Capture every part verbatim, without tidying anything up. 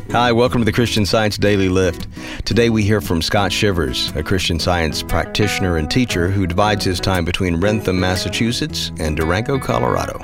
Hi, welcome to the Christian Science Daily Lift. Today we hear from Scott Shivers, a Christian Science practitioner and teacher who divides his time between Wrentham, Massachusetts and Durango, Colorado.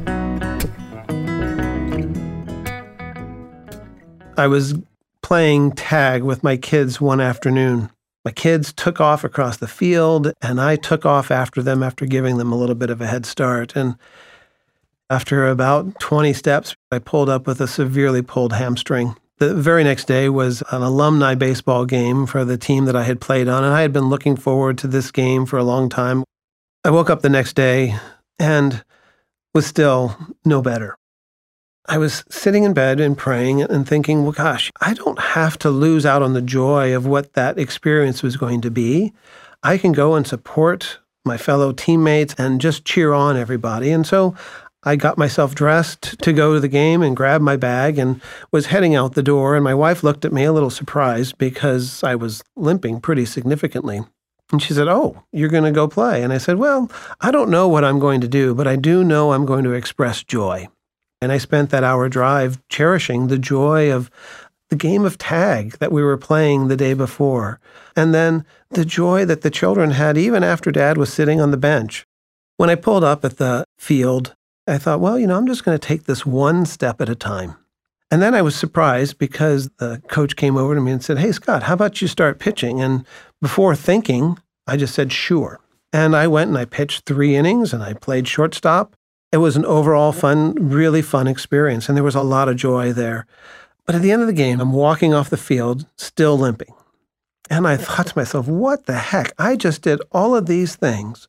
I was playing tag with my kids one afternoon. My kids took off across the field, and I took off after them after giving them a little bit of a head start. And after about twenty steps, I pulled up with a severely pulled hamstring. The very next day was an alumni baseball game for the team that I had played on, and I had been looking forward to this game for a long time. I woke up the next day and was still no better. I was sitting in bed and praying and thinking, well, gosh, I don't have to lose out on the joy of what that experience was going to be. I can go and support my fellow teammates and just cheer on everybody. And so I got myself dressed to go to the game and grabbed my bag and was heading out the door. And my wife looked at me a little surprised because I was limping pretty significantly. And she said, "Oh, you're going to go play." And I said, "Well, I don't know what I'm going to do, but I do know I'm going to express joy." And I spent that hour drive cherishing the joy of the game of tag that we were playing the day before. And then the joy that the children had even after Dad was sitting on the bench. When I pulled up at the field, I thought, well, you know, I'm just going to take this one step at a time. And then I was surprised because the coach came over to me and said, "Hey, Scott, how about you start pitching?" And before thinking, I just said, "Sure." And I went and I pitched three innings and I played shortstop. It was an overall fun, really fun experience, and there was a lot of joy there. But at the end of the game, I'm walking off the field, still limping. And I thought to myself, what the heck? I just did all of these things.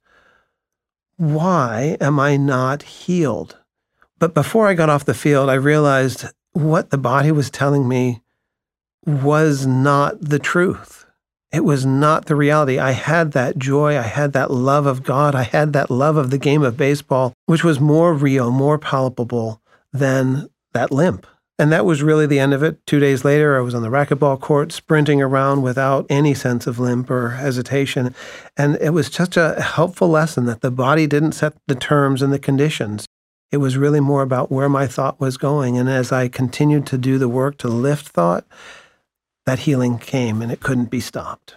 Why am I not healed? But before I got off the field, I realized what the body was telling me was not the truth. It was not the reality. I had that joy. I had that love of God. I had that love of the game of baseball, which was more real, more palpable than that limp. And that was really the end of it. Two days later, I was on the racquetball court sprinting around without any sense of limp or hesitation. And it was just a helpful lesson that the body didn't set the terms and the conditions. It was really more about where my thought was going. And as I continued to do the work to lift thought, that healing came and it couldn't be stopped.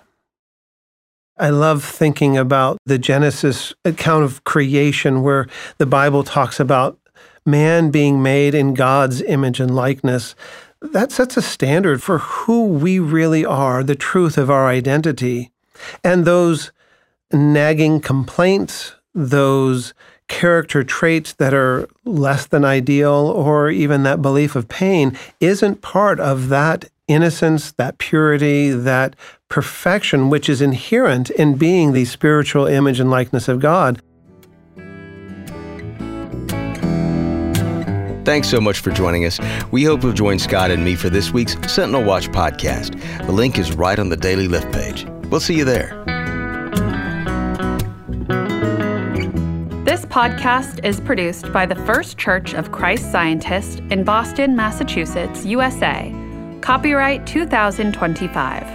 I love thinking about the Genesis account of creation where the Bible talks about man being made in God's image and likeness. That sets a standard for who we really are, the truth of our identity. And those nagging complaints, those character traits that are less than ideal, or even that belief of pain, isn't part of that innocence, that purity, that perfection, which is inherent in being the spiritual image and likeness of God. Thanks so much for joining us. We hope you'll join Scott and me for this week's Sentinel Watch podcast. The link is right on the Daily Lift page. We'll see you there. This podcast is produced by the First Church of Christ Scientist in Boston, Massachusetts, U S A. Copyright two thousand twenty-five.